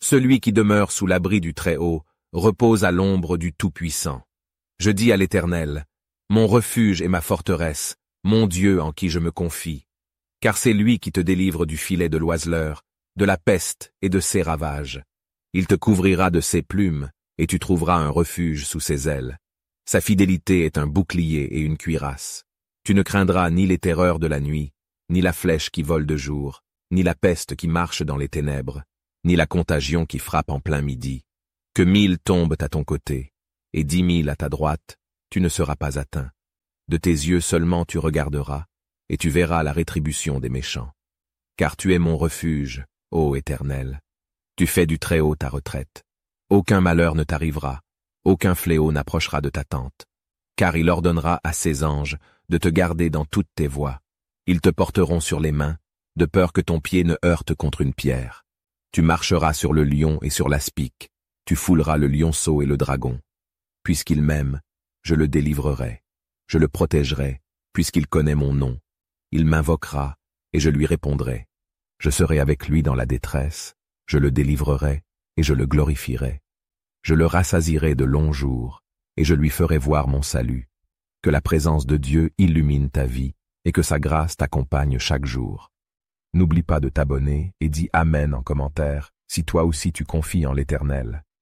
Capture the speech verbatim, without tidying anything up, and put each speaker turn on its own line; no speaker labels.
Celui qui demeure sous l'abri du Très-Haut repose à l'ombre du Tout-Puissant. Je dis à l'Éternel, mon refuge et ma forteresse, mon Dieu en qui je me confie. Car c'est lui qui te délivre du filet de l'oiseleur, de la peste et de ses ravages. Il te couvrira de ses plumes, et tu trouveras un refuge sous ses ailes. Sa fidélité est un bouclier et une cuirasse. Tu ne craindras ni les terreurs de la nuit, ni la flèche qui vole de jour, ni la peste qui marche dans les ténèbres, ni la contagion qui frappe en plein midi. Que mille tombent à ton côté, et dix mille à ta droite, tu ne seras pas atteint. De tes yeux seulement tu regarderas, et tu verras la rétribution des méchants. Car tu es mon refuge, ô Éternel. Tu fais du Très-Haut ta retraite. Aucun malheur ne t'arrivera, aucun fléau n'approchera de ta tente. Car il ordonnera à ses anges de te garder dans toutes tes voies. Ils te porteront sur les mains, de peur que ton pied ne heurte contre une pierre. Tu marcheras sur le lion et sur l'aspic, tu fouleras le lionceau et le dragon. Puisqu'il m'aime, je le délivrerai, je le protégerai, puisqu'il connaît mon nom. Il m'invoquera, et je lui répondrai. Je serai avec lui dans la détresse, je le délivrerai, et je le glorifierai. Je le rassasierai de longs jours, et je lui ferai voir mon salut. Que la présence de Dieu illumine ta vie, et que sa grâce t'accompagne chaque jour. N'oublie pas de t'abonner et dis Amen en commentaire si toi aussi tu confies en l'Éternel.